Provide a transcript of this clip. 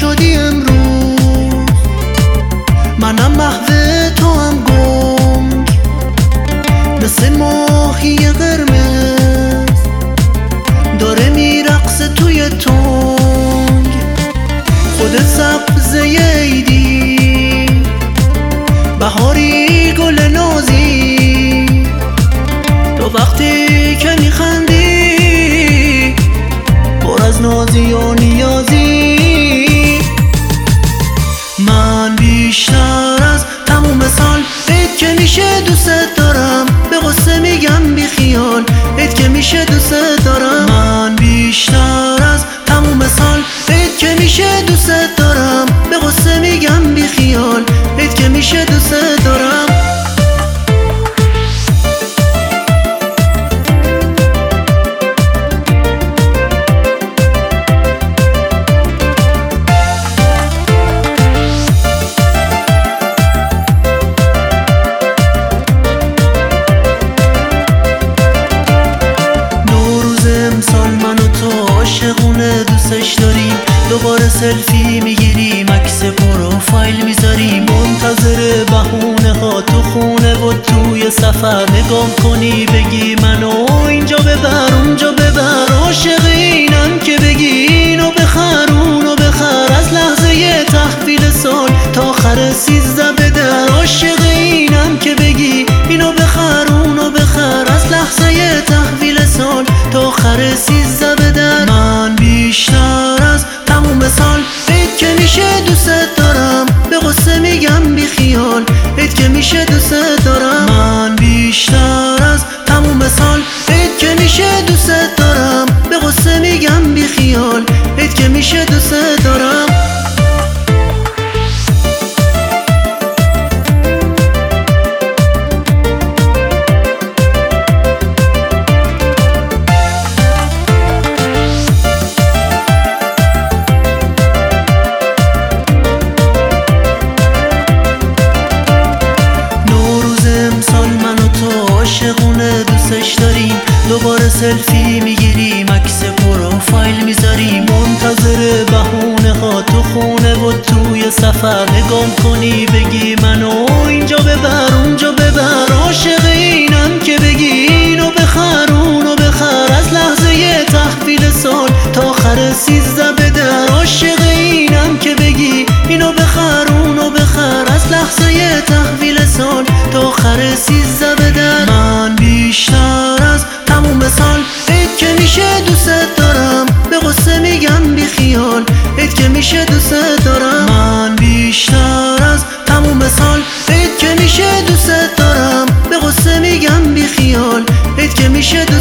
شدی امروز، منم محو تو هم گنگ، مثل ماهی قرمز داره میرقصه توی تنگ. خودت سبزه عیدی، بهاری گل نازی، تو وقتی که میخندی پر از نازی و نیازی. من بیشتر از تموم سال بهت که میشه دوست دارم، به قصه میگم بی خیال بهت که میشه دوست دارم. من بیشتر از تموم سال بهت که میشه دوست دارم، به قصه میگم بی خیال بهت که میشه دوست دارم. امسال من و تو عاشقونه دوستش داریم، دوباره سلفی میگیریم، عکس پروفایل میذاریم، منتظر بهونه ها تو خونه و توی سفر نگام کنی بگی منو اینجا ببر اونجا ببر. عاشق اینم که بگی اینو بخر اونو بخر، از لحظه تحویل سال تا آخر 13 بدر. عاشق اینم که بگی اینو بخر اونو بخر، از لحظه تحویل سال تا آخر 13 بدر. من بیشتر از تموم سال بهت که میشه دوست دارم، به قصه میگم بی خیال بهت که میشه دوست دارم. من بیشتر از تموم سال بهت که میشه دوست دارم، به قصه میگم بی خیال بهت که میشه دوست دارم. عاشقونه دوستش داریم، دوباره سلفی میگیریم، عکس پروفایل میذاریم، منتظر بهونه ها تو خونه و توی سفر نگام کنی بگی منو اینجا ببر اونجا ببر. عاشق اینم که بگی اینو بخر اونو بخر، از لحظه تحویل سال تا آخر 13 بدر. عاشق اینم که بگی اینو بخر اونو بخر، از لحظه تحویل سال تا آخر 13 بدر. من بیشتر از تموم سال بهت که میشه دوست دارم، به قصه میگم بی خیال بهت که میشه دوست دارم. من بیشتر از تموم سال بهت که میشه دوست دارم، به قصه میگم بی خیال بهت که میشه دوست